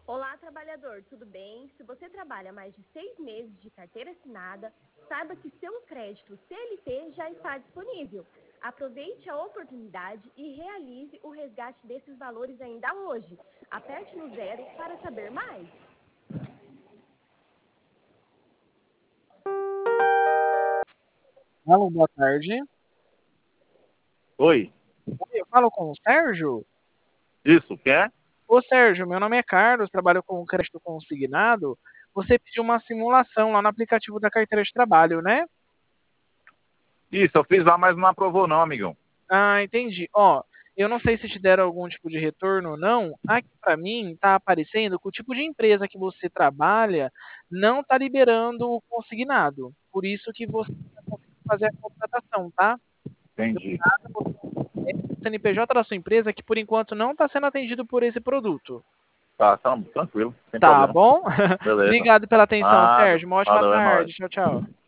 Olá, trabalhador, tudo bem? Se você trabalha mais de 6 meses de carteira assinada, saiba que seu crédito CLT já está disponível. Aproveite a oportunidade e realize o resgate desses valores ainda hoje. Aperte no 0 para saber mais. Alô, boa tarde. Oi, Oi, eu falo com o Sérgio? isso, quer? Ô, Sérgio, meu nome é Carlos, trabalho com crédito consignado. Você pediu uma simulação lá no aplicativo da carteira de trabalho, né? Isso, eu fiz lá, mas não aprovou não, amigão. Ah, entendi. Ó, eu não sei se te deram algum tipo de retorno ou não. Aqui para mim tá aparecendo que o tipo de empresa que você trabalha não tá liberando o consignado. Por isso que você não conseguiu fazer a contratação, tá? Entendi. O CNPJ da sua empresa que por enquanto não está sendo atendido por esse produto. Tá, tranquilo, sem Tá problema. bom? Beleza. Obrigado pela atenção, Nada, Sérgio. Uma ótima valeu, é nóis. tarde. Tchau, tchau.